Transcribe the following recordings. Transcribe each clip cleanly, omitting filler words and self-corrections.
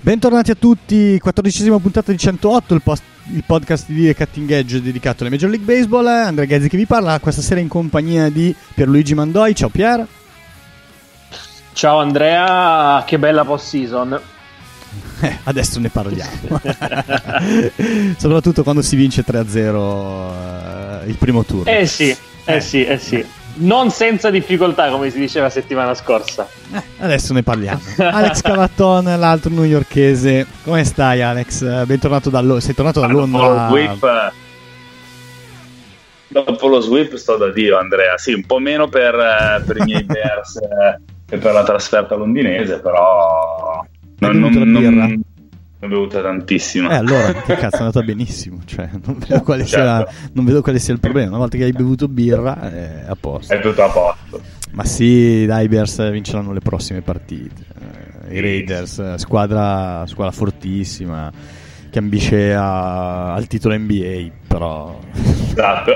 Bentornati a tutti, 14ª puntata di 108, il podcast di The Cutting Edge dedicato alla Major League Baseball. Andrea Ghezzi che vi parla questa sera in compagnia di Pierluigi Mandoi. Ciao Pier. Ciao Andrea, che bella post-season. Adesso ne parliamo. Soprattutto quando si vince 3-0 il primo turno. Sì. Non senza difficoltà, come si diceva settimana scorsa. Adesso ne parliamo. Alex Cavaton, l'altro newyorkese. Come stai, Alex? Bentornato sei tornato da Londra. Dopo lo sweep sto da Dio, Andrea. Sì, un po' meno per i miei Bears e per la trasferta londinese, però non ho bevuto tantissimo. Allora, che cazzo, è andata benissimo. Cioè, non vedo quale sia il problema. Una volta che hai bevuto birra, è a posto. È tutto a posto. Ma sì, dai, i Bears vinceranno le prossime partite. I Raiders, squadra fortissima, che ambisce al titolo NBA, però... Esatto.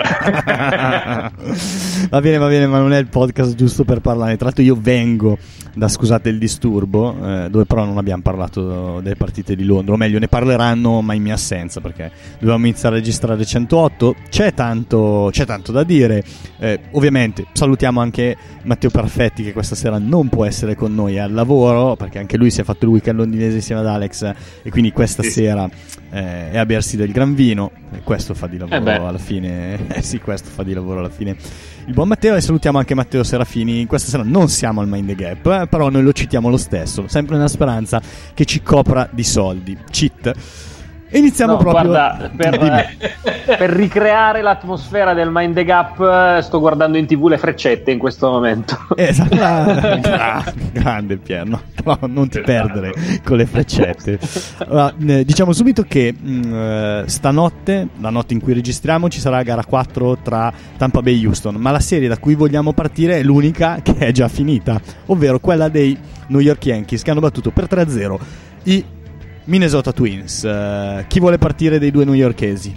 va bene, ma non è il podcast giusto per parlare. Tra l'altro io vengo da, scusate il disturbo, dove però non abbiamo parlato delle partite di Londra, o meglio ne parleranno ma in mia assenza, perché dovevamo iniziare a registrare 108. C'è tanto da dire. Ovviamente salutiamo anche Matteo Perfetti, che questa sera non può essere con noi, al lavoro, perché anche lui si è fatto il weekend londinese insieme ad Alex, e quindi questa sera è a bersi del gran vino, e questo fa di lavoro alla fine. Sì, questo fa di lavoro alla fine il buon Matteo. E salutiamo anche Matteo Serafini. Questa sera non siamo al Mind the Gap, però noi lo citiamo lo stesso, sempre nella speranza che ci copra di soldi. Cheat. E iniziamo proprio. Guarda, per ricreare l'atmosfera del Mind the Gap sto guardando in TV le freccette in questo momento. Esatto. Grande Pier, no, non ti perdere con le freccette. Allora, diciamo subito che stanotte, la notte in cui registriamo, ci sarà la gara 4 tra Tampa Bay e Houston, ma la serie da cui vogliamo partire è l'unica che è già finita, ovvero quella dei New York Yankees, che hanno battuto per 3-0 i Minnesota Twins. Chi vuole partire dei due newyorkesi?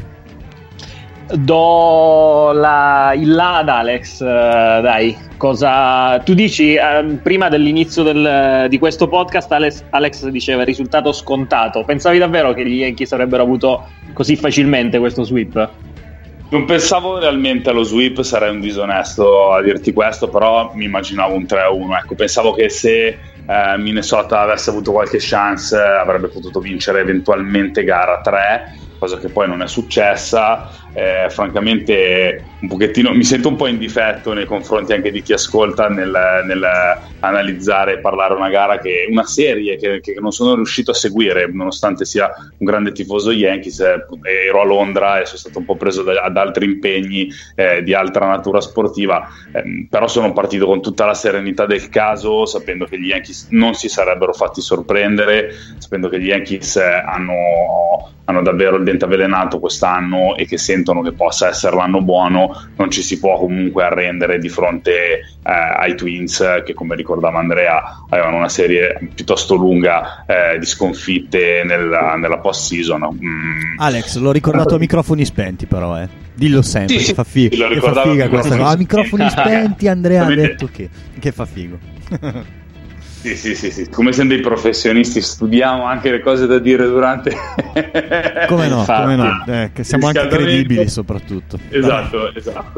Do il là ad Alex, dai. Cosa tu dici? Prima dell'inizio di questo podcast Alex diceva il risultato scontato. Pensavi davvero che gli Yankees avrebbero avuto così facilmente questo sweep? Non pensavo realmente allo sweep, sarei un disonesto a dirti questo, però mi immaginavo un 3-1. Ecco, pensavo che se Minnesota avesse avuto qualche chance avrebbe potuto vincere eventualmente gara 3, cosa che poi non è successa. Francamente un pochettino mi sento un po' in difetto nei confronti anche di chi ascolta nel analizzare e parlare una serie che non sono riuscito a seguire, nonostante sia un grande tifoso Yankees. Ero a Londra e sono stato un po' preso ad altri impegni di altra natura sportiva, però sono partito con tutta la serenità del caso, sapendo che gli Yankees non si sarebbero fatti sorprendere, sapendo che gli Yankees hanno davvero il dente avvelenato quest'anno e che sentono che possa essere l'anno buono. Non ci si può comunque arrendere di fronte ai Twins, che, come ricordava Andrea, avevano una serie piuttosto lunga di sconfitte nella post-season. Alex, l'ho ricordato a microfoni spenti, però dillo sempre, sì, che fa figa questa cosa. Microfoni spenti, Andrea ha detto che fa figo. Sì, come siamo dei professionisti studiamo anche le cose da dire durante. Come no, che siamo anche credibili soprattutto. Esatto.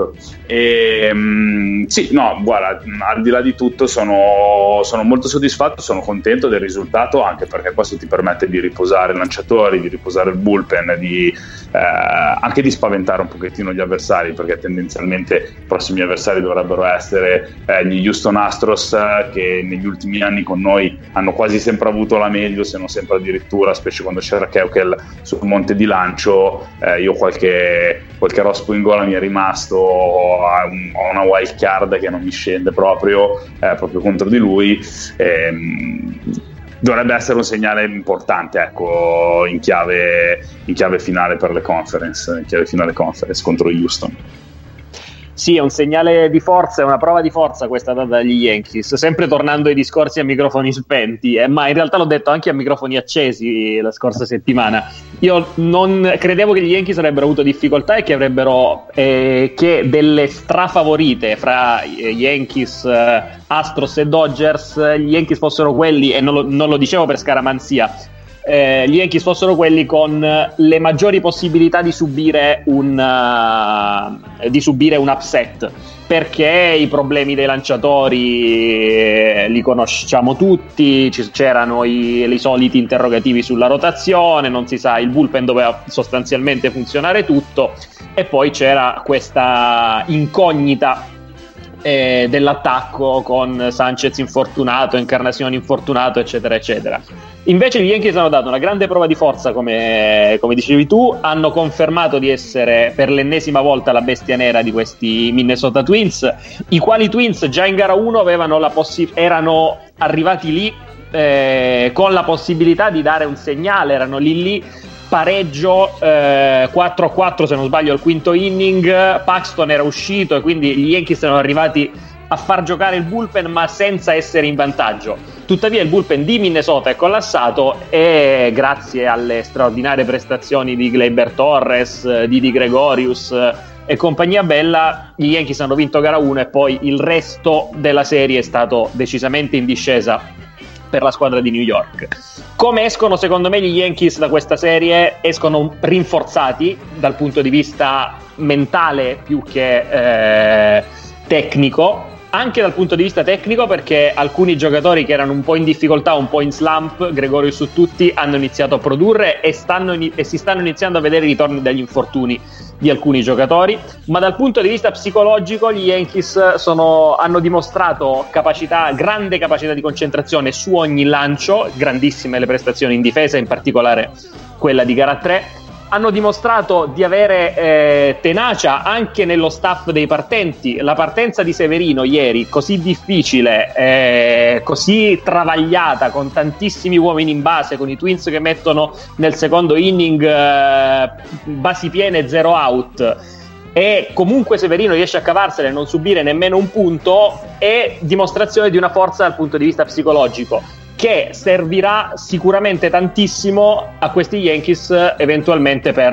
Guarda, al di là di tutto sono molto soddisfatto, sono contento del risultato, anche perché questo ti permette di riposare i lanciatori, di riposare il bullpen, anche di spaventare un pochettino gli avversari, perché tendenzialmente i prossimi avversari dovrebbero essere gli Houston Astros, che negli ultimi anni con noi hanno quasi sempre avuto la meglio, se non sempre addirittura, specie quando c'era Keuchel sul monte di lancio. Io qualche rospo in gola mi è rimasto, ho una wild card che non mi scende proprio contro di lui. Dovrebbe essere un segnale importante, ecco, in chiave finale per le conference, in chiave finale conference contro Houston. Sì, è un segnale di forza, è una prova di forza questa data dagli Yankees, sempre tornando ai discorsi a microfoni spenti, ma in realtà l'ho detto anche a microfoni accesi la scorsa settimana. Io non credevo che gli Yankees avrebbero avuto difficoltà e che avrebbero che delle strafavorite fra Yankees, Astros e Dodgers, gli Yankees fossero quelli, e non lo dicevo per scaramanzia, gli Yankees fossero quelli con le maggiori possibilità di subire un upset, perché i problemi dei lanciatori li conosciamo tutti, c'erano i soliti interrogativi sulla rotazione, non si sa, il bullpen doveva sostanzialmente funzionare tutto, e poi c'era questa incognita dell'attacco con Sanchez infortunato, Encarnacion infortunato, eccetera eccetera. Invece gli Yankees hanno dato una grande prova di forza, come dicevi tu, hanno confermato di essere per l'ennesima volta la bestia nera di questi Minnesota Twins, i quali Twins già in gara 1 avevano erano arrivati lì con la possibilità di dare un segnale, erano lì pareggio 4-4 se non sbaglio al quinto inning, Paxton era uscito e quindi gli Yankees erano arrivati a far giocare il bullpen ma senza essere in vantaggio. Tuttavia il bullpen di Minnesota è collassato e grazie alle straordinarie prestazioni di Gleyber Torres, Didi Gregorius e compagnia bella, gli Yankees hanno vinto gara 1 e poi il resto della serie è stato decisamente in discesa per la squadra di New York. Come escono secondo me gli Yankees da questa serie? Escono rinforzati dal punto di vista mentale più che tecnico, anche dal punto di vista tecnico, perché alcuni giocatori che erano un po' in difficoltà, un po' in slump, Gregorio su tutti, hanno iniziato a produrre e si stanno iniziando a vedere i ritorni dagli infortuni di alcuni giocatori. Ma dal punto di vista psicologico gli Yankees hanno dimostrato grande capacità di concentrazione su ogni lancio, grandissime le prestazioni in difesa, in particolare quella di gara 3. Hanno dimostrato di avere tenacia anche nello staff dei partenti. La partenza di Severino ieri, così difficile, così travagliata, con tantissimi uomini in base, con i Twins che mettono nel secondo inning basi piene, 0 out, e comunque Severino riesce a cavarsene e non subire nemmeno un punto, è dimostrazione di una forza dal punto di vista psicologico, che servirà sicuramente tantissimo a questi Yankees eventualmente per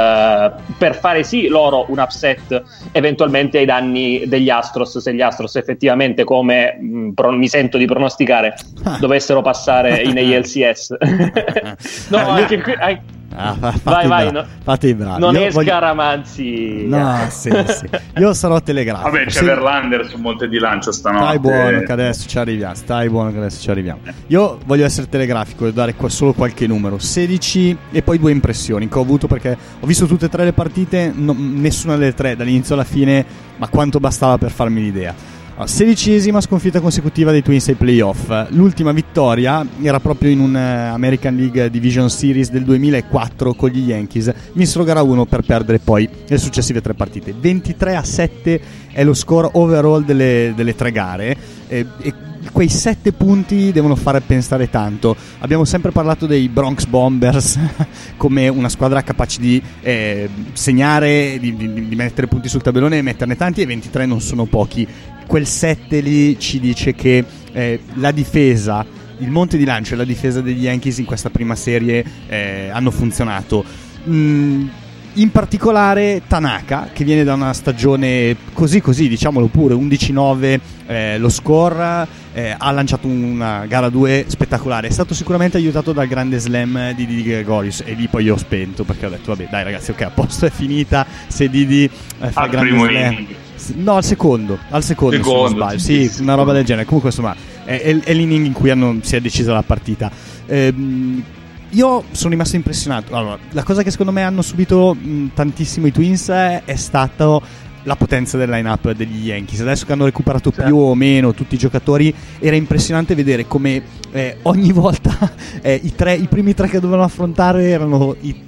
fare sì loro un upset eventualmente ai danni degli Astros, se gli Astros effettivamente, come mi sento di pronosticare, dovessero passare in ALCS. No, anche qui vai, no. Fate i bravi. Non è scaramanzi. No, sì. Io sarò telegrafico. Vabbè, c'è Verlander sul monte di lancio stanotte. Stai buono che adesso ci arriviamo. Io voglio essere telegrafico e dare solo qualche numero, 16 e poi 2 impressioni che ho avuto, perché ho visto tutte e 3 le partite, nessuna delle 3 dall'inizio alla fine, ma quanto bastava per farmi l'idea. 16esima sconfitta consecutiva dei Twins ai playoff. L'ultima vittoria era proprio in un American League Division Series del 2004 con gli Yankees. Vinsero gara 1 per perdere poi le successive 3 partite. 23-7 è lo score overall delle 3 gare, e quei 7 punti devono fare pensare tanto. Abbiamo sempre parlato dei Bronx Bombers come una squadra capace di segnare, di mettere punti sul tabellone e metterne tanti, e 23 non sono pochi. Quel 7 lì ci dice che la difesa, il monte di lancio e la difesa degli Yankees in questa prima serie hanno funzionato. In particolare Tanaka, che viene da una stagione così, diciamolo pure, 11-9 lo score, ha lanciato una gara 2 spettacolare. È stato sicuramente aiutato dal grande slam di Didi Gregorius, e lì poi io ho spento, perché ho detto vabbè dai ragazzi, ok, a posto, è finita se Didi fa il grande slam. Inning. No, al secondo se non sbaglio, sì, una roba del genere. Comunque insomma è l'inning in cui si è decisa la partita. Io sono rimasto impressionato. Allora, la cosa che secondo me hanno subito tantissimo i Twins è stato la potenza del line-up degli Yankees. Adesso che hanno recuperato più o meno tutti i giocatori, era impressionante vedere come ogni volta i primi 3 che dovevano affrontare erano i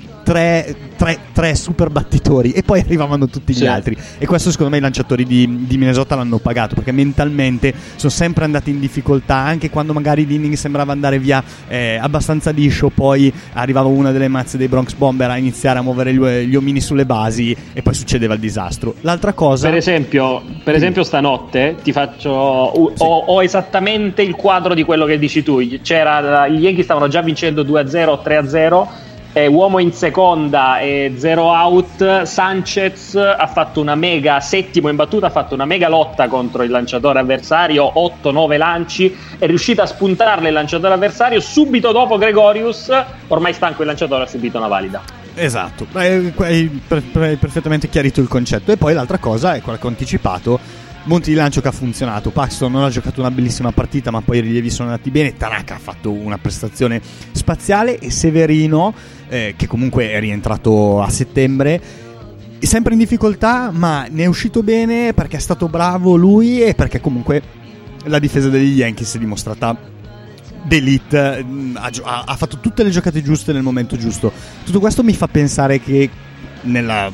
tre super battitori, e poi arrivavano tutti gli altri, e questo secondo me i lanciatori di Minnesota l'hanno pagato, perché mentalmente sono sempre andati in difficoltà, anche quando magari l'inning sembrava andare via abbastanza liscio, poi arrivava una delle mazze dei Bronx Bomber a iniziare a muovere gli omini sulle basi e poi succedeva il disastro. L'altra cosa, per esempio stanotte ti faccio ho esattamente il quadro di quello che dici tu. Gli Yankees stavano già vincendo 2-0, 3-0, è uomo in seconda e 0 out. Sanchez ha fatto una mega, settimo in battuta, ha fatto una mega lotta contro il lanciatore avversario, 8-9 lanci, è riuscito a spuntarle il lanciatore avversario. Subito dopo Gregorius, ormai stanco il lanciatore, ha subito una valida. Esatto, hai perfettamente chiarito il concetto. E poi l'altra cosa è quella che ho anticipato: monti di lancio che ha funzionato. Paxton non ha giocato una bellissima partita, ma poi i rilievi sono andati bene. Tanaka ha fatto una prestazione spaziale, e Severino, che comunque è rientrato a settembre, è sempre in difficoltà, ma ne è uscito bene perché è stato bravo lui e perché comunque la difesa degli Yankees è dimostrata d'elite, ha fatto tutte le giocate giuste nel momento giusto. Tutto questo mi fa pensare che nella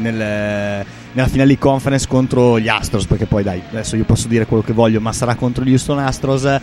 finale di conference contro gli Astros, perché poi dai, adesso io posso dire quello che voglio, ma sarà contro gli Houston Astros,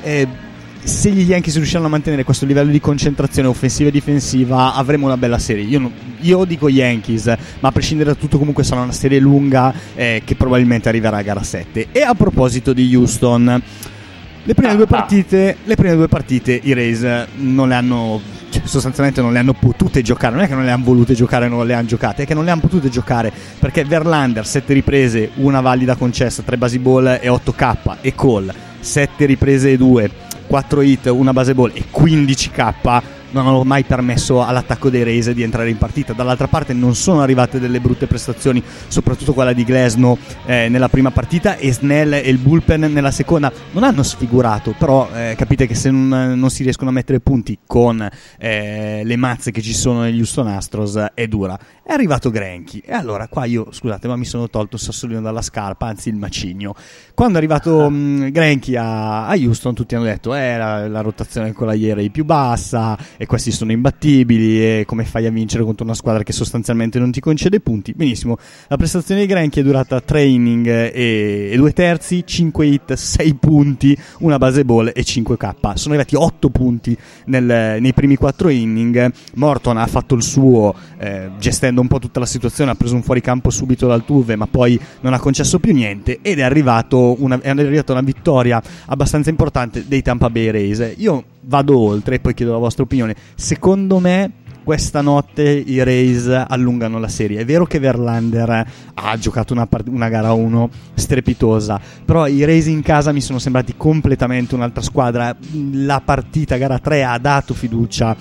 se gli Yankees riusciranno a mantenere questo livello di concentrazione offensiva e difensiva, avremo una bella serie. Io dico Yankees, ma a prescindere da tutto comunque sarà una serie lunga, che probabilmente arriverà a gara 7. E a proposito di Houston, le prime due partite i Rays non le hanno, sostanzialmente non le hanno potute giocare. Non è che non le hanno volute giocare, non le hanno giocate, è che non le hanno potute giocare, perché Verlander 7 riprese, una valida concessa, 3 base ball e 8K, e Cole 7 riprese e 2, 4 hit, una base ball e 15K non hanno mai permesso all'attacco dei Rays di entrare in partita. Dall'altra parte non sono arrivate delle brutte prestazioni, soprattutto quella di Glasnow nella prima partita, e Snell e il bullpen nella seconda non hanno sfigurato, però capite che se non si riescono a mettere punti con le mazze che ci sono negli Houston Astros è dura. È arrivato Greinke, e allora qua io, scusate, ma mi sono tolto il sassolino dalla scarpa, anzi il macigno. Quando è arrivato Greinke a Houston, tutti hanno detto la rotazione con la ERA più bassa, e questi sono imbattibili, e come fai a vincere contro una squadra che sostanzialmente non ti concede punti? Benissimo, la prestazione di Greinke è durata 3 inning e 2 terzi, 5 hit, 6 punti, una base ball e 5K. Sono arrivati 8 punti nei primi 4 inning. Morton ha fatto il suo, gestendo un po' tutta la situazione, ha preso un fuoricampo subito dal Tuve, ma poi non ha concesso più niente, ed è arrivata una vittoria abbastanza importante dei Tampa Bay Rays. Io vado oltre e poi chiedo la vostra opinione. Secondo me questa notte i Rays allungano la serie. È vero che Verlander ha giocato una gara 1 strepitosa, però i Rays in casa mi sono sembrati completamente un'altra squadra. La partita gara 3 ha dato fiducia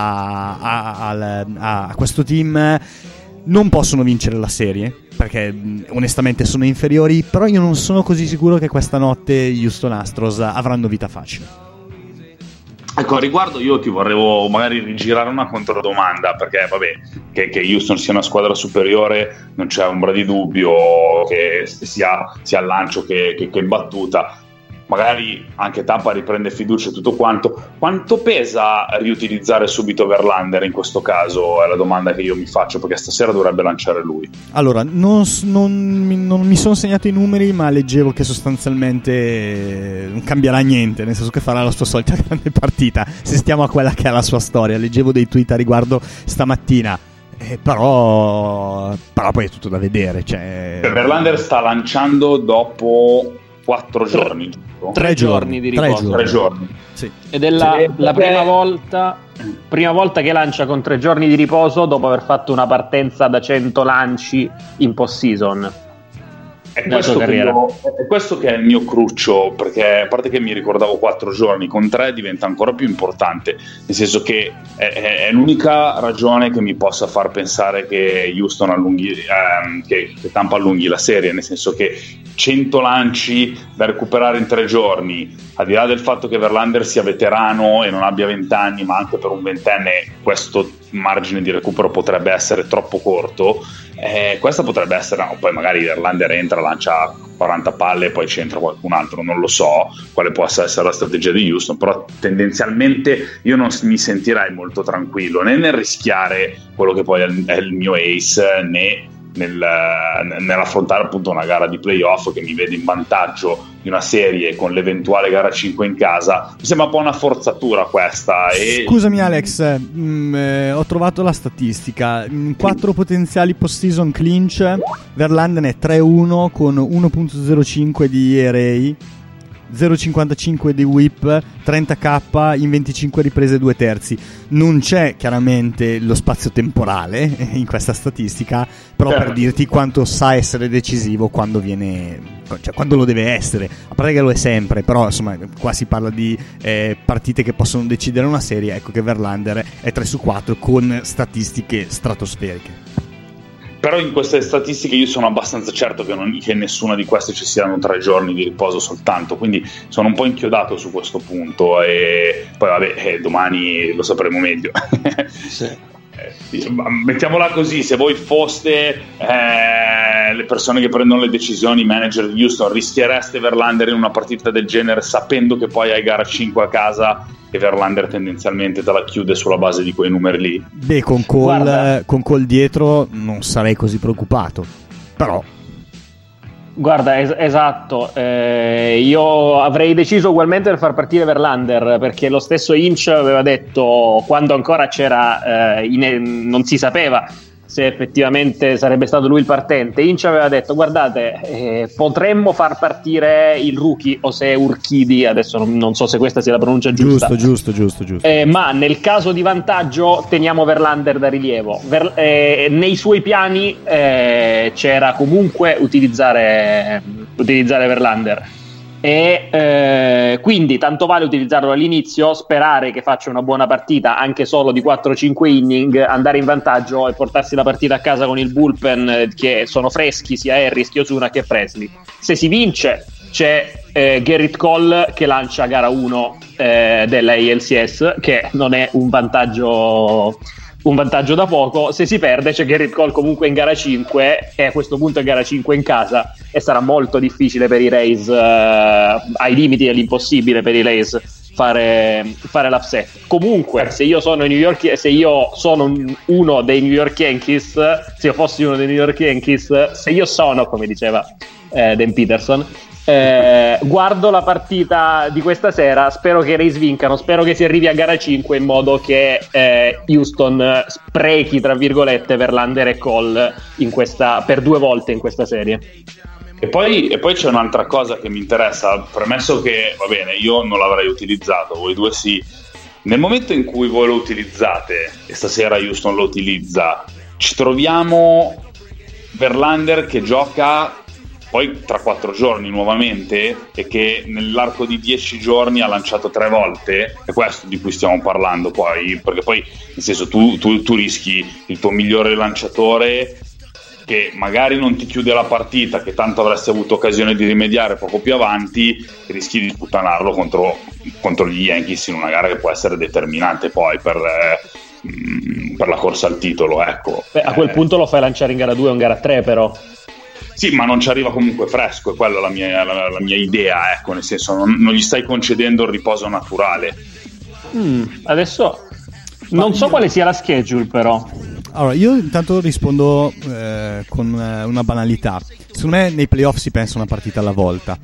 a questo team. Non possono vincere la serie perché onestamente sono inferiori, però io non sono così sicuro che questa notte gli Houston Astros avranno vita facile. Ecco, a riguardo io ti vorrevo magari rigirare una controdomanda, perché vabbè, che Houston sia una squadra superiore non c'è ombra di dubbio, che sia al lancio che in battuta. Magari anche Tampa riprende fiducia e tutto quanto pesa riutilizzare subito Verlander in questo caso? È la domanda che io mi faccio, perché stasera dovrebbe lanciare lui. Allora, non mi sono segnato i numeri, ma leggevo che sostanzialmente non cambierà niente, nel senso che farà la sua solita grande partita, se stiamo a quella che è la sua storia. Leggevo dei tweet a riguardo stamattina. Però poi è tutto da vedere. Verlander sta lanciando dopo 4 giorni, 3 giorni di riposo. 3 giorni. Sì. Ed è la prima volta che lancia con 3 giorni di riposo dopo aver fatto una partenza da 100 lanci in post-season. È questo che è il mio cruccio, perché a parte che mi ricordavo 4 giorni, con 3 diventa ancora più importante, nel senso che è l'unica ragione che mi possa far pensare che Houston che Tampa allunghi la serie, nel senso che 100 lanci da recuperare in 3 giorni, al di là del fatto che Verlander sia veterano e non abbia 20 anni, ma anche per un ventenne questo margine di recupero potrebbe essere troppo corto. Questa potrebbe essere, no, poi magari Verlander entra, lancia 40 palle e poi c'entra qualcun altro, non lo so quale possa essere la strategia di Houston, però tendenzialmente io non mi sentirei molto tranquillo né nel rischiare quello che poi è il mio ace, né nell'affrontare appunto una gara di playoff che mi vede in vantaggio di una serie con l'eventuale gara 5 in casa. Mi sembra un po' una forzatura questa. Scusami Alex, ho trovato la statistica. In 4 potenziali post-season clinch Verlander è 3-1 con 1.05 di ERA, 0,55 di whip, 30k in 25 riprese 2/3. Non c'è chiaramente lo spazio temporale in questa statistica, però per dirti quanto sa essere decisivo quando quando lo deve essere, a parte che lo è sempre, però insomma qua si parla di partite che possono decidere una serie. Ecco che Verlander è 3 su 4 con statistiche stratosferiche. Però in queste statistiche io sono abbastanza certo che nessuna di queste ci siano 3 giorni di riposo soltanto, quindi sono un po' inchiodato su questo punto, e poi vabbè, domani lo sapremo meglio. Sì. Mettiamola così: se voi foste le persone che prendono le decisioni, manager di Houston, rischiereste Verlander in una partita del genere sapendo che poi hai gara 5 a casa e Verlander tendenzialmente te la chiude sulla base di quei numeri lì? Beh, con Cole dietro non sarei così preoccupato, però guarda, esatto, io avrei deciso ugualmente per far partire Verlander, perché lo stesso Hinch aveva detto, quando ancora c'era non si sapeva se effettivamente sarebbe stato lui il partente, Hinch aveva detto: guardate, potremmo far partire il rookie, o se è Urquidy, adesso non so se questa sia la pronuncia giusta. Giusto. Ma nel caso di vantaggio teniamo Verlander da rilievo. Nei suoi piani c'era comunque utilizzare Verlander, e quindi tanto vale utilizzarlo all'inizio, sperare che faccia una buona partita anche solo di 4-5 inning, andare in vantaggio e portarsi la partita a casa con il bullpen, che sono freschi sia Harris che Ozuna che Presley. Se si vince c'è Gerrit Cole che lancia gara 1 della ALCS, che non è un vantaggio da poco. Se si perde c'è Gerrit Cole comunque in gara 5, e a questo punto è gara 5 in casa, e sarà molto difficile per i Rays, ai limiti dell'impossibile per i Rays, fare l'upset. Comunque, se io sono uno dei New York Yankees, se io fossi uno dei New York Yankees, se io sono, come diceva Dan Peterson, guardo la partita di questa sera, spero che i Rays vincano, spero che si arrivi a gara 5 in modo che Houston sprechi, tra virgolette, Verlander e Cole per 2 volte in questa serie. E poi c'è un'altra cosa che mi interessa, premesso che, va bene, io non l'avrei utilizzato, voi due sì. Nel momento in cui voi lo utilizzate, e stasera Houston lo utilizza, ci troviamo Verlander che gioca poi tra 4 giorni nuovamente, e che nell'arco di 10 giorni ha lanciato 3 volte. È questo di cui stiamo parlando poi, perché poi, nel senso, tu rischi il tuo migliore lanciatore, che magari non ti chiude la partita, che tanto avresti avuto occasione di rimediare poco più avanti, e rischi di sputtanarlo contro gli Yankees in una gara che può essere determinante poi per la corsa al titolo, ecco. A quel punto lo fai lanciare in gara 2 o in gara 3, però. Sì, ma non ci arriva comunque fresco, è quella la mia idea, ecco, nel senso non gli stai concedendo il riposo naturale. Adesso non so quale sia la schedule, però. Allora, io intanto rispondo con una banalità. Secondo me nei playoff si pensa una partita alla volta.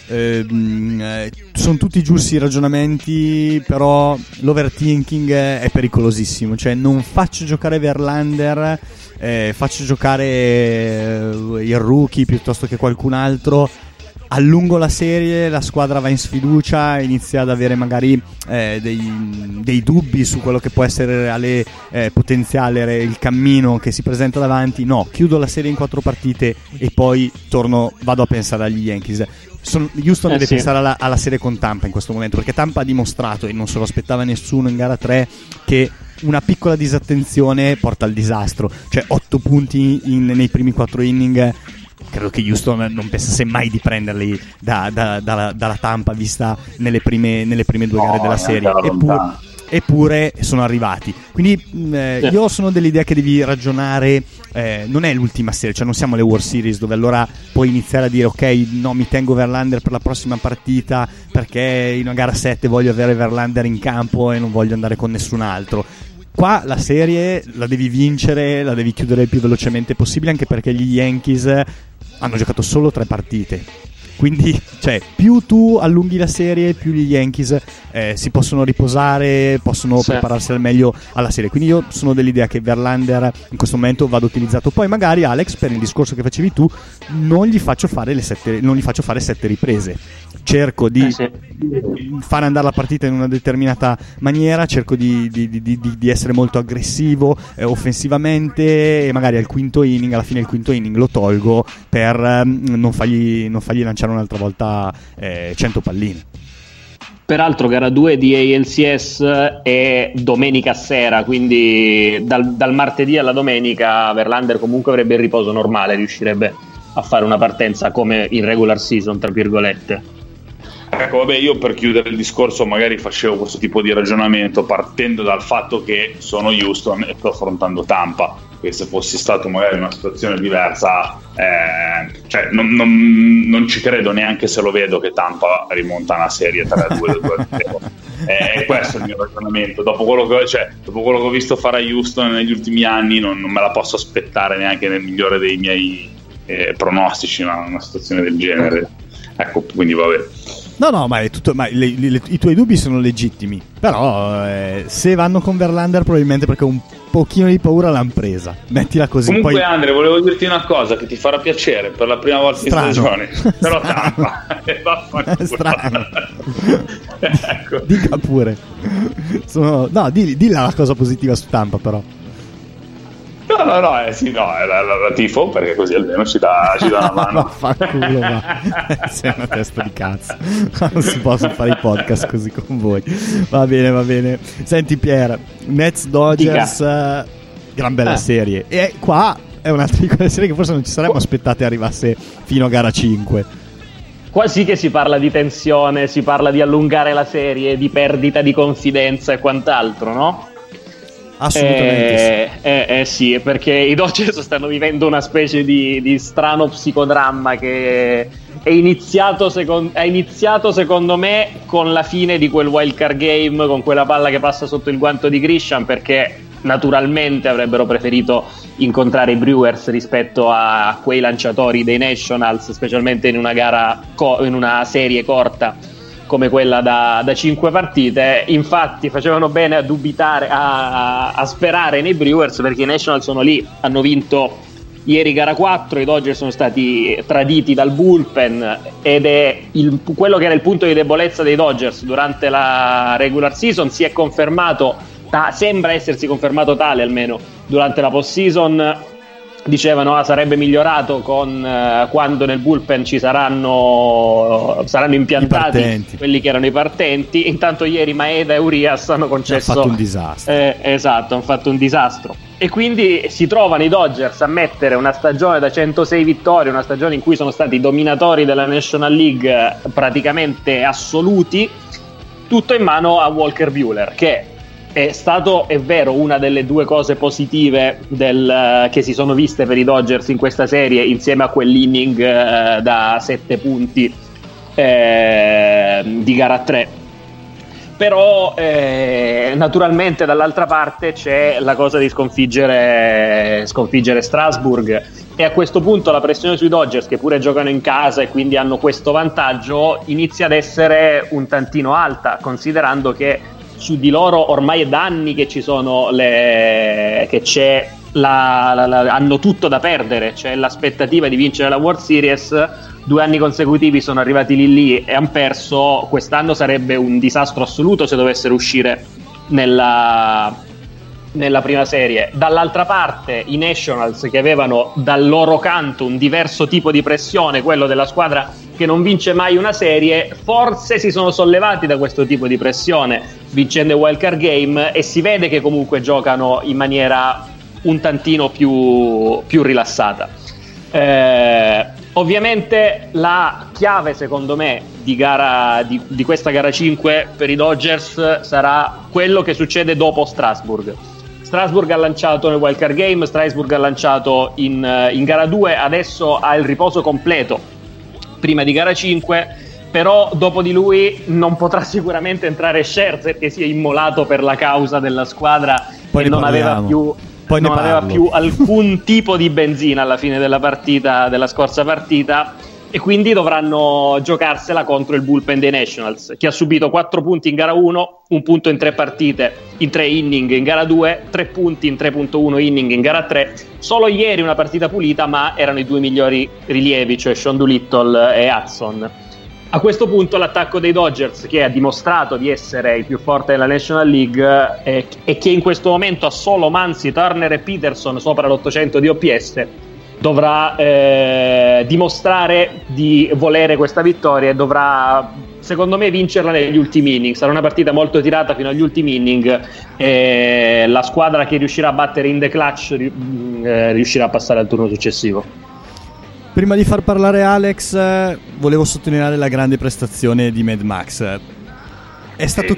Sono tutti giusti i ragionamenti, però l'overthinking è pericolosissimo. Cioè, non faccio giocare Verlander, faccio giocare il rookie piuttosto che qualcun altro. Allungo la serie, la squadra va in sfiducia, inizia ad avere magari dei dubbi su quello che può essere reale potenziale, il cammino che si presenta davanti. No, chiudo la serie in 4 partite e poi vado a pensare agli Yankees. Houston deve pensare alla serie con Tampa in questo momento, perché Tampa ha dimostrato, e non se lo aspettava nessuno in gara 3, che una piccola disattenzione porta al disastro. Cioè 8 punti nei primi 4 inning, credo che Houston non pensasse mai di prenderli dalla Tampa, vista nelle prime 2 gare della serie, eppure sono arrivati. Quindi io sono dell'idea che devi ragionare, non è l'ultima serie, cioè non siamo alle World Series dove allora puoi iniziare a dire ok, no, mi tengo Verlander per la prossima partita perché in una gara 7 voglio avere Verlander in campo e non voglio andare con nessun altro. Qua la serie la devi vincere, la devi chiudere il più velocemente possibile, anche perché gli Yankees hanno giocato solo 3 partite. Quindi, cioè, più tu allunghi la serie, più gli Yankees si possono riposare, possono prepararsi al meglio alla serie. Quindi io sono dell'idea che Verlander in questo momento vada utilizzato. Poi magari, Alex, per il discorso che facevi tu, non gli faccio fare 7 riprese, cerco di fare andare la partita in una determinata maniera, cerco di essere molto aggressivo offensivamente, e magari alla fine del quinto inning lo tolgo per non fargli lanciare un'altra volta 100 palline. Peraltro gara 2 di ALCS è domenica sera, quindi dal martedì alla domenica Verlander comunque avrebbe il riposo normale, riuscirebbe a fare una partenza come in regular season, tra virgolette. Ecco, vabbè, io per chiudere il discorso magari facevo questo tipo di ragionamento partendo dal fatto che sono Houston e sto affrontando Tampa, che se fossi stato magari in una situazione diversa cioè non ci credo neanche se lo vedo che Tampa rimonta una serie 3-2. È questo il mio ragionamento. Dopo quello che ho visto fare a Houston negli ultimi anni non me la posso aspettare neanche nel migliore dei miei pronostici una situazione del genere. Ecco, quindi vabbè. No, ma è tutto, i tuoi dubbi sono legittimi, però se vanno con Verlander probabilmente perché un pochino di paura l'hanno presa, mettila così. Comunque poi... Andre, volevo dirti una cosa che ti farà piacere per la prima volta in stagione, però Tampa strano. Ecco. Dica pure. Dilla la cosa positiva su Tampa, però. La tifo perché così almeno ci dà una mano. Vaffanculo, sei una testa di cazzo. Non si possono fare i podcast così con voi. Va bene. Senti Pier, Nets Dodgers, gran bella serie. E qua è un'altra di quelle serie che forse non ci saremmo aspettate arrivasse fino a gara 5. Qua sì che si parla di tensione, si parla di allungare la serie, di perdita di confidenza e quant'altro, no? Assolutamente sì, perché i Dodgers stanno vivendo una specie di strano psicodramma che è iniziato secondo me con la fine di quel wild card game, con quella palla che passa sotto il guanto di Grisham, perché naturalmente avrebbero preferito incontrare i Brewers rispetto a quei lanciatori dei Nationals, specialmente in una gara in una serie corta come quella da 5 partite. Infatti facevano bene a dubitare, a sperare nei Brewers, perché i Nationals sono lì, hanno vinto ieri gara 4, i Dodgers sono stati traditi dal bullpen ed è quello che era il punto di debolezza dei Dodgers durante la regular season si è confermato, sembra essersi confermato tale almeno durante la post-season. Dicevano sarebbe migliorato quando nel bullpen saranno impiantati quelli che erano i partenti. Intanto ieri Maeda e Urias hanno concesso, hanno fatto un disastro. Hanno fatto un disastro, e quindi si trovano i Dodgers a mettere una stagione da 106 vittorie, una stagione in cui sono stati dominatori della National League praticamente assoluti, tutto in mano a Walker Buehler, che è stato, è vero, una delle due cose positive che si sono viste per i Dodgers in questa serie, insieme a quell'inning da 7 punti di gara 3. Però naturalmente dall'altra parte c'è la cosa di sconfiggere Strasburg, e a questo punto la pressione sui Dodgers, che pure giocano in casa e quindi hanno questo vantaggio, inizia ad essere un tantino alta, considerando che su di loro ormai è da anni che ci sono che c'è hanno tutto da perdere, c'è l'aspettativa di vincere la World Series. 2 anni consecutivi sono arrivati lì e hanno perso. Quest'anno sarebbe un disastro assoluto se dovessero uscire nella prima serie. Dall'altra parte i Nationals, che avevano dal loro canto un diverso tipo di pressione, quello della squadra che non vince mai una serie, forse si sono sollevati da questo tipo di pressione vincendo il wild card game, e si vede che comunque giocano in maniera un tantino più rilassata. Ovviamente la chiave, secondo me, di questa gara 5 per i Dodgers sarà quello che succede dopo Strasburg. Strasburg ha lanciato nel wild card game, Strasburg ha lanciato in gara 2, adesso ha il riposo completo prima di gara 5, però dopo di lui non potrà sicuramente entrare Scherzer, che si è immolato per la causa della squadra e non aveva più alcun tipo di benzina alla fine della scorsa partita, e quindi dovranno giocarsela contro il bullpen dei Nationals, che ha subito 4 punti in gara 1, 1 punto in 3 partite, in 3 inning in gara 2, 3 punti in 3.1 inning in gara 3. Solo ieri una partita pulita, ma erano i 2 migliori rilievi, cioè Sean Doolittle e Hudson. A questo punto l'attacco dei Dodgers, che ha dimostrato di essere il più forte della National League e che in questo momento ha solo Muncy, Turner e Peterson sopra l'800 di OPS, dovrà dimostrare di volere questa vittoria e dovrà, secondo me, vincerla negli ultimi inning. Sarà una partita molto tirata fino agli ultimi inning e la squadra che riuscirà a battere in the clutch riuscirà a passare al turno successivo. Prima di far parlare Alex, volevo sottolineare la grande prestazione di Mad Max. È stato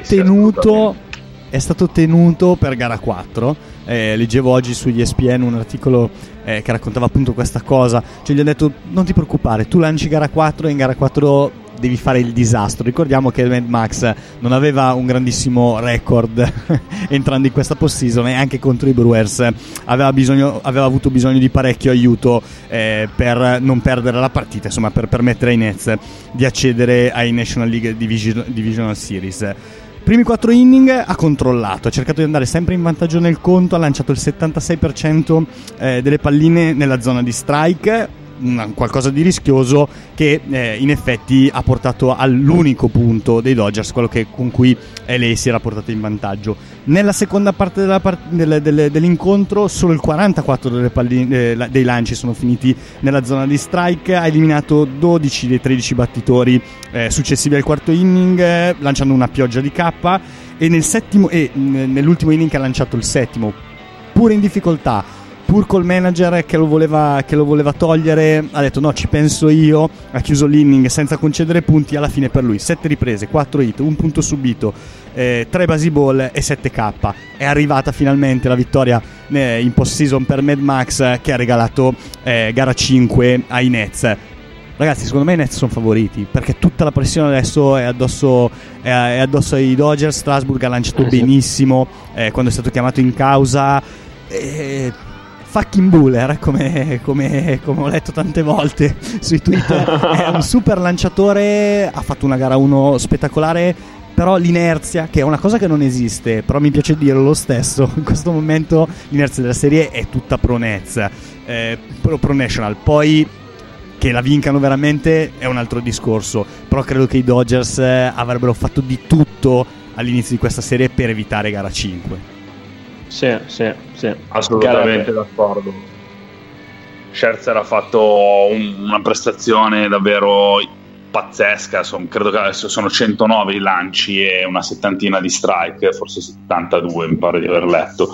tenuto per gara 4. Leggevo oggi su ESPN un articolo che raccontava appunto questa cosa. Cioè gli hanno detto: non ti preoccupare, tu lanci gara 4 e in gara 4 devi fare il disastro. Ricordiamo che Mad Max non aveva un grandissimo record entrando in questa postseason, e anche contro i Brewers aveva avuto bisogno di parecchio aiuto per non perdere la partita, insomma, per permettere ai Nets di accedere ai National League Divisional Series. Primi 4 inning ha controllato, ha cercato di andare sempre in vantaggio nel conto, ha lanciato il 76% delle palline nella zona di strike, qualcosa di rischioso che in effetti ha portato all'unico punto dei Dodgers, quello con cui LA si era portato in vantaggio. Nella seconda parte dell'incontro solo il 44% delle palline, dei lanci sono finiti nella zona di strike, ha eliminato 12 dei 13 battitori successivi al quarto inning, lanciando una pioggia di K, e nell'ultimo inning ha lanciato il settimo, pure in difficoltà, pur col manager che lo voleva togliere, ha detto no, ci penso io, ha chiuso l'inning senza concedere punti. Alla fine per lui 7 riprese, 4 hit, 1 punto subito, 3 base ball e 7K. È arrivata finalmente la vittoria in post-season per Mad Max, che ha regalato gara 5 ai Nets. Ragazzi, secondo me i Nets sono favoriti, perché tutta la pressione adesso è addosso ai Dodgers. Strasburg ha lanciato benissimo quando è stato chiamato in causa. Fucking Buller, come ho letto tante volte sui Twitter, è un super lanciatore, ha fatto una gara 1 spettacolare, però l'inerzia, che è una cosa che non esiste, però mi piace dirlo lo stesso, in questo momento l'inerzia della serie è tutta pro Nets, pro National. Poi che la vincano veramente è un altro discorso, però credo che i Dodgers avrebbero fatto di tutto all'inizio di questa serie per evitare gara 5. Sì. Assolutamente d'accordo. Scherzer ha fatto una prestazione davvero pazzesca. Credo che adesso sono 109 i lanci e una settantina di strike, forse 72 mi pare di aver letto.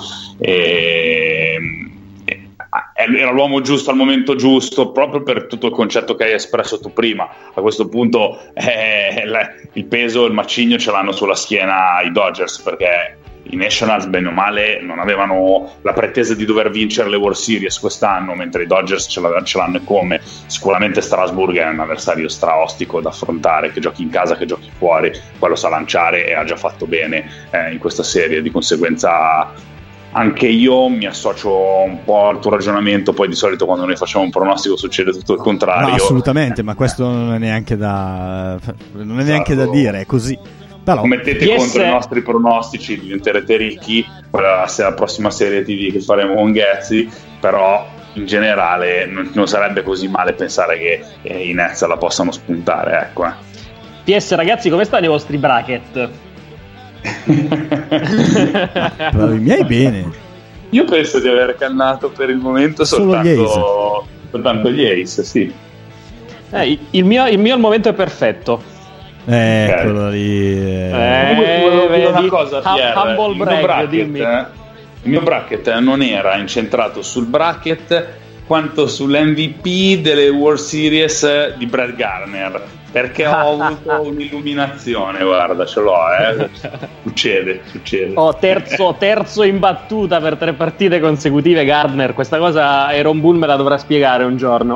Era l'uomo giusto al momento giusto, proprio per tutto il concetto che hai espresso tu prima. A questo punto il peso, il macigno ce l'hanno sulla schiena i Dodgers, perché i Nationals, bene o male, non avevano la pretesa di dover vincere le World Series quest'anno, mentre i Dodgers ce l'hanno e come. Sicuramente Strasburg è un avversario straostico da affrontare, che giochi in casa, che giochi fuori, quello sa lanciare e ha già fatto bene in questa serie. Di conseguenza anche io mi associo un po' al tuo ragionamento. Poi di solito quando noi facciamo un pronostico succede tutto il contrario. No, assolutamente, ma questo non è neanche da dire, è così. Però, mettete contro i nostri pronostici, diventerete ricchi. La prossima serie TV che faremo con Ghezzi, però in generale non sarebbe così male pensare che i Nets la possano spuntare, ecco. PS, ragazzi, come stanno i vostri bracket? Però i miei bene. Io penso di aver cannato per il momento soltanto gli Ace, sì. Il mio al momento è perfetto. Quello lì. Volevo dire una cosa, Pierre. Il mio bracket non era incentrato sul bracket quanto sull'MVP delle World Series di Brett Gardner, perché ho avuto un'illuminazione, guarda, ce l'ho, succede. Terzo in battuta per 3 partite consecutive Gardner. Questa cosa Aaron Boone me la dovrà spiegare un giorno.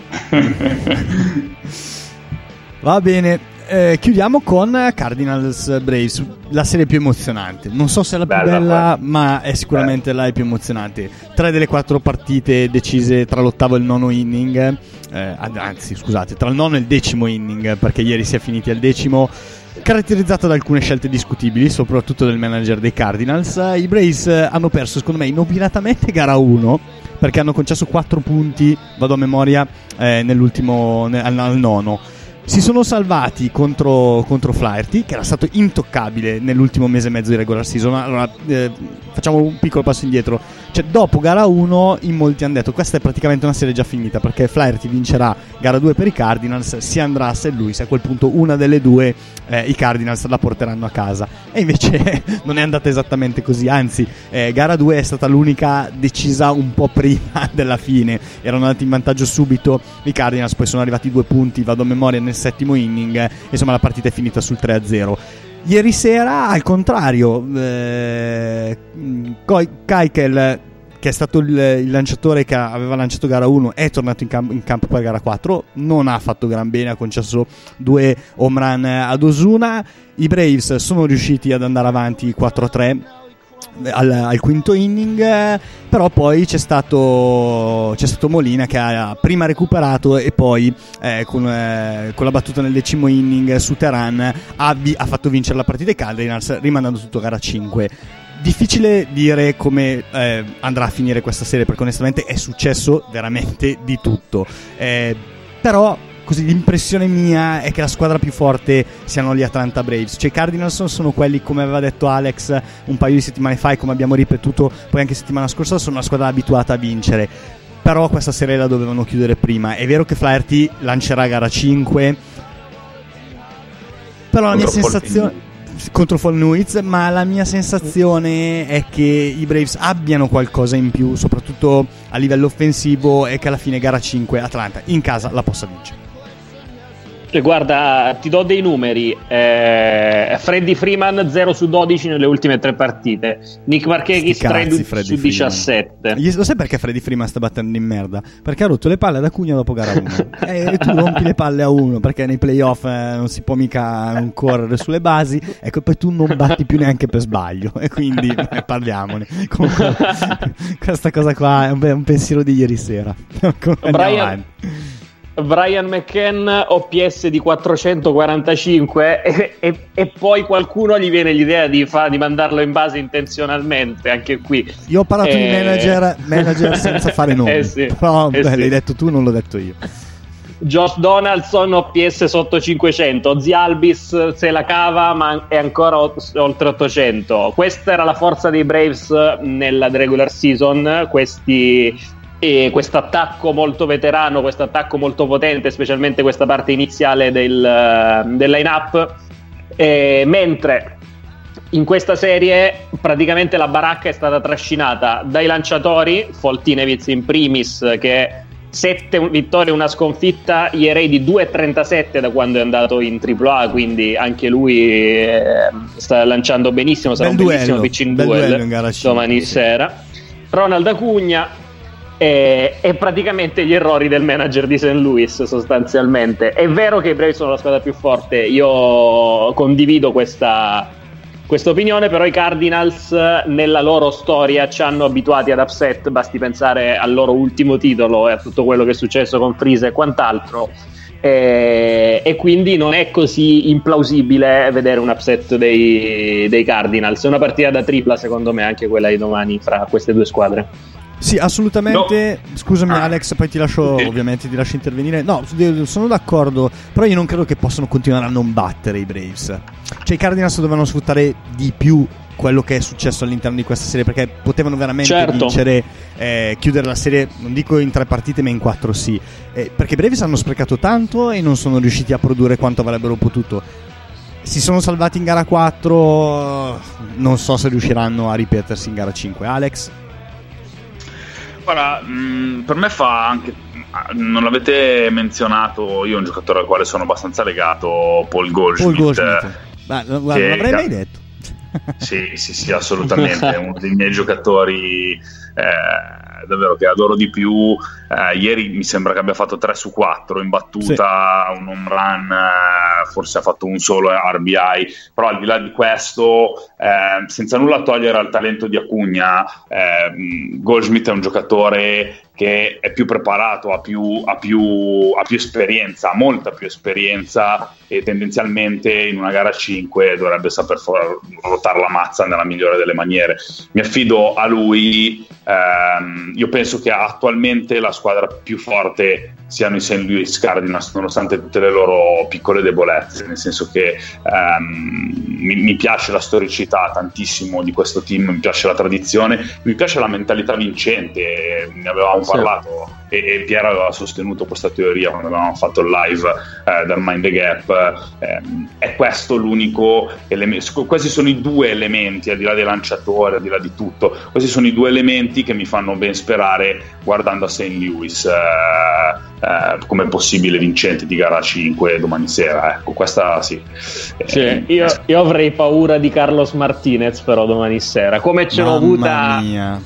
Va bene. Chiudiamo con Cardinals Braves, la serie più emozionante. Non so se è la più bella, ma è sicuramente la più emozionante. 3 delle 4 partite decise tra l'8º e il 9º inning, tra il 9º e il 10º inning, perché ieri si è finiti al 10º, caratterizzata da alcune scelte discutibili, soprattutto del manager dei Cardinals. I Braves hanno perso, secondo me, inopinatamente gara 1, perché hanno concesso 4 punti, vado a memoria, al 9º. Si sono salvati contro Flaherty, che era stato intoccabile nell'ultimo mese e mezzo di regular season. Allora, facciamo un piccolo passo indietro. Cioè, dopo gara 1, in molti hanno detto questa è praticamente una serie già finita, perché Flaherty vincerà gara 2 per i Cardinals, si andrà a St. Louis, a quel punto una delle due i Cardinals la porteranno a casa. E invece non è andata esattamente così, anzi, gara 2 è stata l'unica decisa un po' prima della fine. Erano andati in vantaggio subito i Cardinals, poi sono arrivati 2 punti, vado a memoria, nel settimo inning, insomma la partita è finita sul 3-0. Ieri sera al contrario, Keuchel, che è stato il lanciatore che aveva lanciato gara 1, è tornato in campo per gara 4, non ha fatto gran bene, ha concesso 2 home run ad Ozuna. I Braves sono riusciti ad andare avanti 4-3 al quinto inning, però poi c'è stato Molina che ha prima recuperato e poi con la battuta nel decimo inning su Teheran ha fatto vincere la partita ai Cardinals, rimandando tutto a gara 5. Difficile dire come andrà a finire questa serie, perché onestamente è successo veramente di tutto, però così l'impressione mia è che la squadra più forte siano gli Atlanta Braves. Cioè i Cardinals sono quelli, come aveva detto Alex un paio di settimane fa e come abbiamo ripetuto poi anche settimana scorsa, sono una squadra abituata a vincere, però questa serie la dovevano chiudere prima. È vero che Flaherty lancerà gara 5, però la mia sensazione contro Folnuitz, ma la mia sensazione è che i Braves abbiano qualcosa in più, soprattutto a livello offensivo, e che alla fine gara 5 Atlanta in casa la possa vincere. Guarda, ti do dei numeri. Freddie Freeman 0 su 12 nelle ultime 3 partite. Nick Markakis 3 su 17. Lo sai perché Freddie Freeman sta battendo in merda? Perché ha rotto le palle ad Acuna dopo gara 1 e tu rompi le palle a uno, perché nei playoff non si può mica non correre sulle basi, ecco, poi tu non batti più neanche per sbaglio, e quindi parliamone. Comunque, questa cosa qua è un pensiero di ieri sera. Brian McCann OPS di 445 e poi qualcuno gli viene l'idea di mandarlo in base intenzionalmente. Anche qui io ho parlato di manager senza fare nomi, sì, però sì. L'hai detto tu, non l'ho detto io. Josh Donaldson OPS sotto 500, Ozzy Albies se la cava ma è ancora oltre 800. Questa era la forza dei Braves nella regular season, e questo attacco molto veterano, questo attacco molto potente, specialmente questa parte iniziale del line-up, mentre in questa serie praticamente la baracca è stata trascinata dai lanciatori, Foltynewicz in primis, che 7 vittorie e una sconfitta, ERA di 2,37 da quando è andato in AAA, quindi anche lui sta lanciando benissimo, sarà un bellissimo pitching duel domani sera. Ronald Acuna e praticamente gli errori del manager di St. Louis, sostanzialmente. È vero che i Braves sono la squadra più forte, io condivido questa opinione, però i Cardinals nella loro storia ci hanno abituati ad upset, basti pensare al loro ultimo titolo e a tutto quello che è successo con Freese e quant'altro, e quindi non è così implausibile vedere un upset dei Cardinals. È una partita da tripla, secondo me, anche quella di domani fra queste due squadre. Sì, assolutamente. No. Scusami Alex, poi ti lascio intervenire. No, sono d'accordo, però io non credo che possano continuare a non battere i Braves. Cioè i Cardinals dovevano sfruttare di più quello che è successo all'interno di questa serie, perché potevano veramente vincere, chiudere la serie, non dico in 3 partite ma in 4 sì, perché i Braves hanno sprecato tanto e non sono riusciti a produrre quanto avrebbero potuto. Si sono salvati in gara 4, non so se riusciranno a ripetersi in gara 5. Alex? Guarda, per me fa anche, non l'avete menzionato, io un giocatore al quale sono abbastanza legato, Paul Goldschmidt. Guarda, non l'avrei mai detto. Sì, assolutamente, è uno dei miei giocatori davvero che adoro di più. Ieri mi sembra che abbia fatto 3 su 4 in battuta, un home run, forse ha fatto un solo RBI, però al di là di questo, senza nulla togliere al talento di Acuna, Goldschmidt è un giocatore che è più preparato, ha più esperienza, molta più esperienza, e tendenzialmente in una gara 5 dovrebbe saper ruotare la mazza nella migliore delle maniere. Mi affido a lui. Io penso che attualmente la squadra più forte siano i St. Louis Cardinals, nonostante tutte le loro piccole debolezze, nel senso che mi piace la storicità tantissimo di questo team, mi piace la tradizione, mi piace la mentalità vincente. Ne avevamo parlato e Piero aveva sostenuto questa teoria quando avevamo fatto il live del Mind the Gap. È questo l'unico elemento, questi sono i due elementi, al di là dei lanciatori, al di là di tutto, questi sono i due elementi che mi fanno ben sperare guardando a St. Louis come possibile vincente di gara 5 domani sera. Ecco, questa sì. Io avrei paura di Carlos Martinez però domani sera, come ce l'ho avuta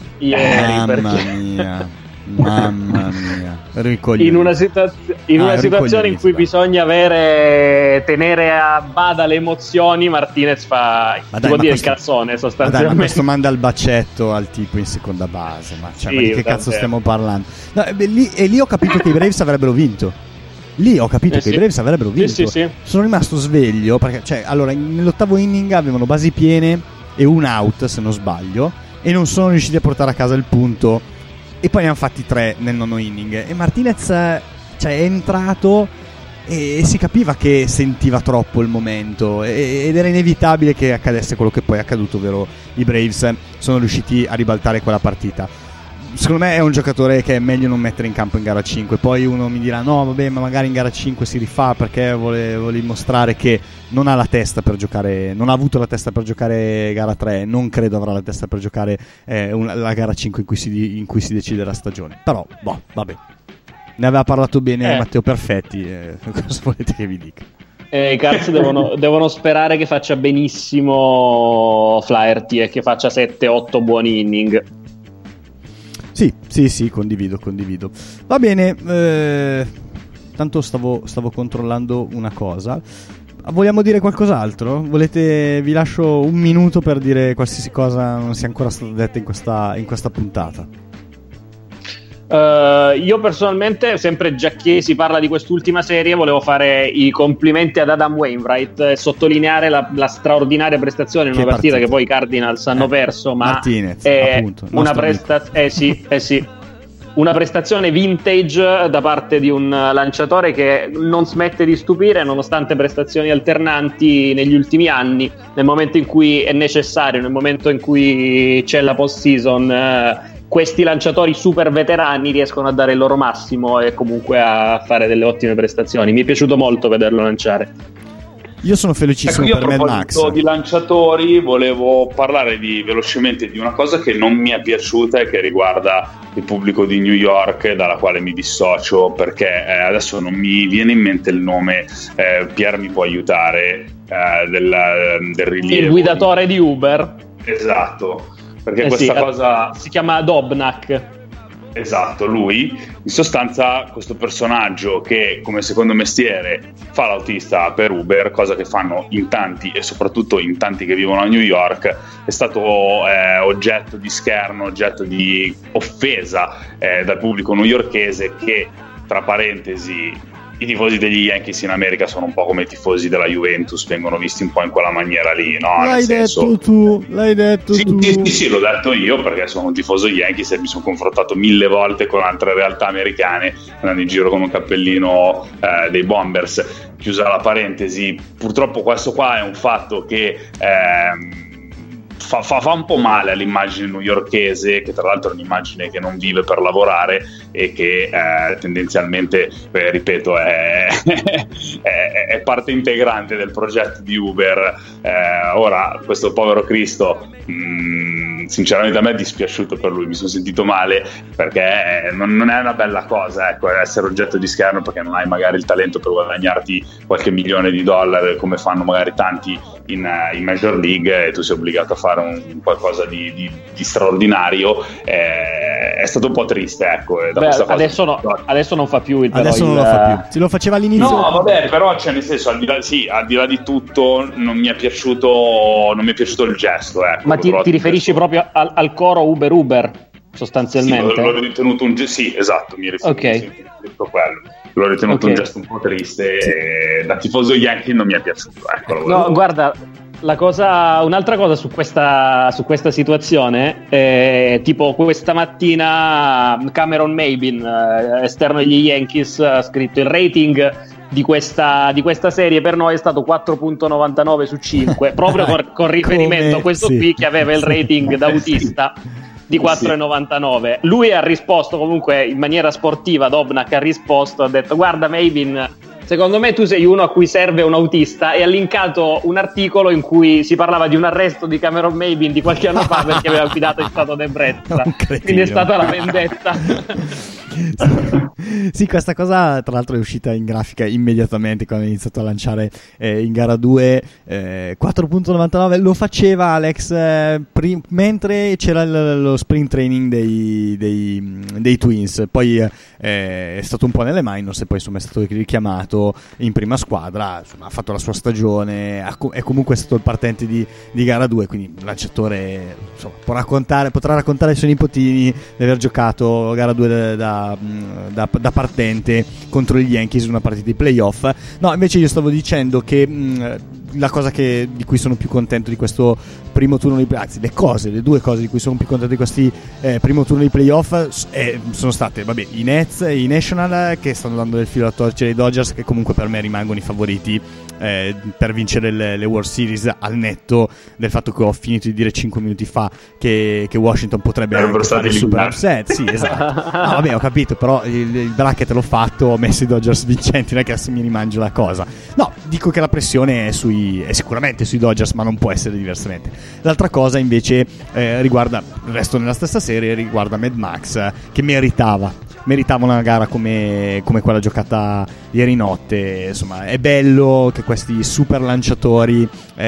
ieri, Mamma mia, in una situazione in cui bisogna tenere a bada le emozioni, Martinez fa il cazzone sostanzialmente. Ma questo manda il bacetto al tipo in seconda base, ma di che cazzo stiamo parlando? No, lì ho capito che i Braves avrebbero vinto. Che i Braves avrebbero vinto. Sì. Sono rimasto sveglio perché allora nell'ottavo inning avevano basi piene e un out se non sbaglio, e non sono riusciti a portare a casa il punto. E poi ne hanno fatti 3 nel nono inning. E Martinez è entrato e si capiva che sentiva troppo il momento. Ed era inevitabile che accadesse quello che poi è accaduto, ovvero i Braves sono riusciti a ribaltare quella partita. Secondo me è un giocatore che è meglio non mettere in campo in gara 5. Poi uno mi dirà: no, vabbè, ma magari in gara 5 si rifà perché vuole dimostrare che non ha la testa per giocare, non ha avuto la testa per giocare gara 3. Non credo avrà la testa per giocare la gara 5 in cui si decide la stagione. Però, vabbè, ne aveva parlato bene Matteo Perfetti. Cosa volete che vi dica? I Cubs devono sperare che faccia benissimo Flaherty e che faccia 7-8 buoni inning. Sì, condivido. Va bene, tanto stavo controllando una cosa. Vogliamo dire qualcos'altro? Vi lascio un minuto per dire qualsiasi cosa non sia ancora stata detta in questa puntata. Io personalmente, sempre già che si parla di quest'ultima serie, volevo fare i complimenti ad Adam Wainwright e sottolineare la straordinaria prestazione in una partita che poi i Cardinals hanno perso, ma Martinez, appunto, una prestazione vintage da parte di un lanciatore che non smette di stupire nonostante prestazioni alternanti negli ultimi anni. Nel momento in cui è necessario, nel momento in cui c'è la post-season, questi lanciatori super veterani riescono a dare il loro massimo e comunque a fare delle ottime prestazioni. Mi è piaciuto molto vederlo lanciare. Io sono felicissimo per Mad Max. A proposito di lanciatori, volevo parlare velocemente di una cosa che non mi è piaciuta e che riguarda il pubblico di New York, dalla quale mi dissocio perché adesso non mi viene in mente il nome. Pier mi può aiutare, del rilievo. Il guidatore di Uber. Esatto. Perché questa cosa si chiama Dobnak. Esatto, lui in sostanza, questo personaggio che come secondo mestiere fa l'autista per Uber, cosa che fanno in tanti e soprattutto in tanti che vivono a New York, è stato oggetto di scherno, oggetto di offesa dal pubblico newyorkese, che tra parentesi i tifosi degli Yankees in America sono un po' come i tifosi della Juventus, vengono visti un po' in quella maniera lì, no? L'hai detto tu. Sì, l'ho detto io perché sono un tifoso Yankees e mi sono confrontato 1000 volte con altre realtà americane andando in giro con un cappellino dei Bombers. Chiusa la parentesi, purtroppo questo qua è un fatto che fa un po' male all'immagine newyorkese, che tra l'altro è un'immagine che non vive per lavorare e che tendenzialmente, ripeto, è parte integrante del progetto di Uber. Ora questo povero Cristo, sinceramente a me è dispiaciuto per lui, mi sono sentito male perché non è una bella cosa, ecco, essere oggetto di scherno perché non hai magari il talento per guadagnarti qualche milione di dollari come fanno magari tanti in Major League, e tu sei obbligato a fare un qualcosa di straordinario. È stato un po' triste, ecco. Adesso non fa più adesso non lo fa più, se lo faceva all'inizio. No, vabbè, però nel senso, al di là di tutto non mi è piaciuto il gesto, ecco. Ma ti riferisci proprio al coro Uber? sostanzialmente. Sì, l'ho ritenuto sì, esatto, mi riferisco quello. L'ho ritenuto un gesto un po' triste e da tifoso Yankee non mi è piaciuto. Ecco, no, guarda, un'altra cosa su questa situazione, tipo questa mattina Cameron Maybin, esterno degli Yankees, ha scritto: il rating di questa serie per noi è stato 4.99 su 5, proprio con riferimento a questo qui che aveva il rating da autista di 4,99. Lui ha risposto comunque in maniera sportiva, Dobnak ha risposto, ha detto: guarda Maybin, secondo me tu sei uno a cui serve un autista, e ha linkato un articolo in cui si parlava di un arresto di Cameron Maybin di qualche anno fa perché aveva guidato in stato d'ebbrezza, quindi è stata la vendetta. Sì, questa cosa tra l'altro è uscita in grafica immediatamente quando ha iniziato a lanciare in gara 2. 4.99 lo faceva Alex mentre c'era lo sprint training dei Twins, poi è stato un po' nelle minors e poi insomma è stato richiamato in prima squadra, insomma, ha fatto la sua stagione, è comunque stato il partente di gara 2, quindi il lanciatore insomma, potrà raccontare ai suoi nipotini di aver giocato gara 2 da partente contro gli Yankees in una partita di playoff. No, invece io stavo dicendo che la cosa di cui sono più contento di questo primo turno di playoff, le due cose di cui sono più contento di questi primo turno di playoff sono state i Nets e i National, che stanno dando del filo da torcere ai Dodgers, che comunque per me rimangono i favoriti per vincere le World Series, al netto del fatto che ho finito di dire 5 minuti fa che Washington potrebbe fare il super upset. Sì, esatto. No, vabbè, ho capito, però il bracket l'ho fatto, ho messo i Dodgers vincenti, non è che adesso mi rimangio la cosa. No, dico che la pressione è sicuramente sui Dodgers, ma non può essere diversamente. L'altra cosa invece riguarda, resto nella stessa serie, riguarda Mad Max, che meritava una gara come quella giocata ieri notte. Insomma, è bello che questi super lanciatori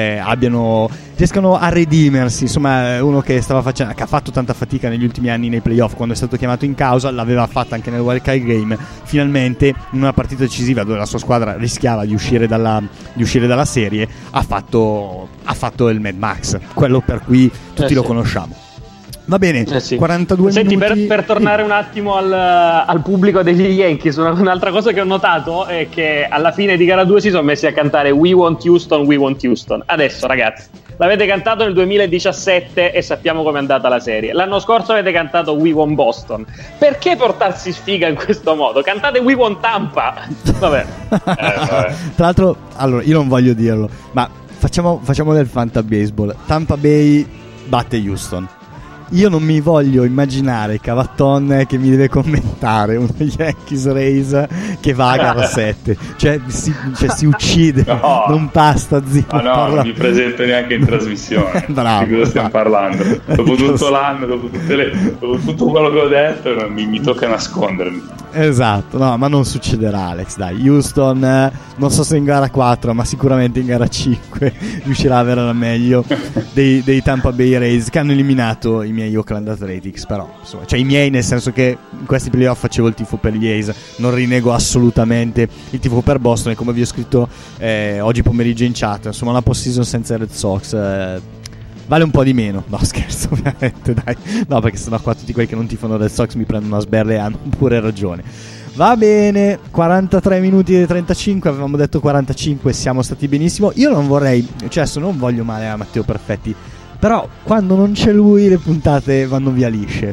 riescano a redimersi. Insomma, uno che ha fatto tanta fatica negli ultimi anni nei playoff, quando è stato chiamato in causa, l'aveva fatta anche nel Wild Card Game, finalmente in una partita decisiva dove la sua squadra rischiava di uscire dalla serie, ha fatto il Mad Max, quello per cui tutti lo conosciamo. Va bene, sì. 42 Senti, minuti. per tornare un attimo al pubblico degli Yankees, un'altra cosa che ho notato è che alla fine di gara 2 si sono messi a cantare We Want Houston, We Want Houston. Adesso ragazzi, l'avete cantato nel 2017 e sappiamo com'è andata la serie. L'anno scorso avete cantato We Want Boston. Perché portarsi sfiga in questo modo? Cantate We Want Tampa. Vabbè. Tra l'altro, allora, io non voglio dirlo, ma facciamo del Fanta Baseball. Tampa Bay batte Houston. Io non mi voglio immaginare Cavaton che mi deve commentare uno Yankees Rays che va a gara 7, cioè si uccide, no. Non pasta, zio. Non mi presento neanche in trasmissione. Bravo, di cosa stiamo parlando? Dopo tutto l'anno, dopo tutto quello che ho detto, mi tocca nascondermi. Esatto, no, ma non succederà, Alex, dai. Houston, non so se in gara 4, ma sicuramente in gara 5 riuscirà a avere la meglio dei Tampa Bay Rays, che hanno eliminato i miei Oakland Athletics. Però insomma, cioè i miei, nel senso che in questi playoff facevo il tifo per gli A's, non rinego assolutamente il tifo per Boston, e come vi ho scritto oggi pomeriggio in chat, insomma una post-season senza i Red Sox vale un po' di meno. No, scherzo, ovviamente, dai. No, perché sennò qua tutti quelli che non tifano Red Sox mi prendono una sberla e hanno pure ragione. Va bene, 43 minuti e 35, avevamo detto 45, siamo stati benissimo. Io non vorrei, cioè adesso non voglio male a Matteo Perfetti, però quando non c'è lui le puntate vanno via lisce.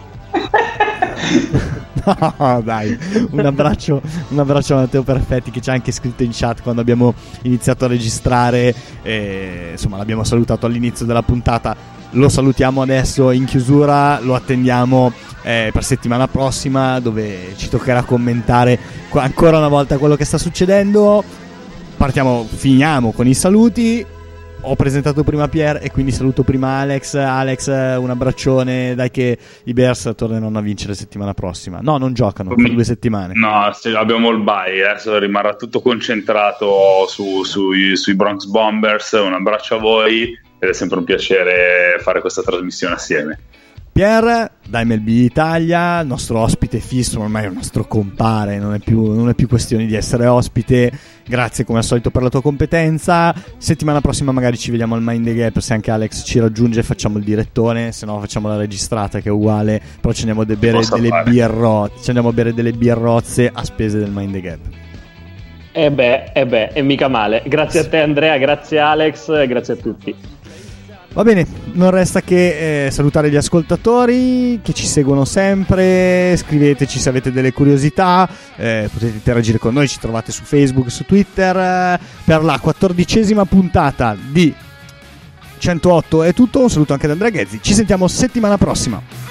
No, dai, un abbraccio a Matteo Perfetti, che ci ha anche scritto in chat quando abbiamo iniziato a registrare, insomma l'abbiamo salutato all'inizio della puntata, lo salutiamo adesso in chiusura, lo attendiamo per settimana prossima, dove ci toccherà commentare ancora una volta quello che sta succedendo. Finiamo con i saluti. Ho presentato prima Pier e quindi saluto prima Alex. Alex, un abbraccione, dai che i Bears torneranno a vincere settimana prossima. No, non giocano per 2 settimane. No, abbiamo il bye, adesso rimarrà tutto concentrato sui Bronx Bombers. Un abbraccio a voi ed è sempre un piacere fare questa trasmissione assieme. Pier da MLB Italia, il nostro ospite fisso, ormai è un nostro compare, non è più questione di essere ospite. Grazie come al solito per la tua competenza. Settimana prossima magari ci vediamo al Mind the Gap, se anche Alex ci raggiunge facciamo il direttone, se no facciamo la registrata che è uguale, però ci andiamo a bere delle birrozze a spese del Mind the Gap. E mica male. Grazie a te Andrea, grazie Alex, grazie a tutti. Va bene, non resta che salutare gli ascoltatori che ci seguono sempre. Scriveteci se avete delle curiosità, potete interagire con noi, ci trovate su Facebook, su Twitter. Per la 14ª puntata di 108 è tutto, un saluto anche da Andrea Ghezzi, ci sentiamo settimana prossima.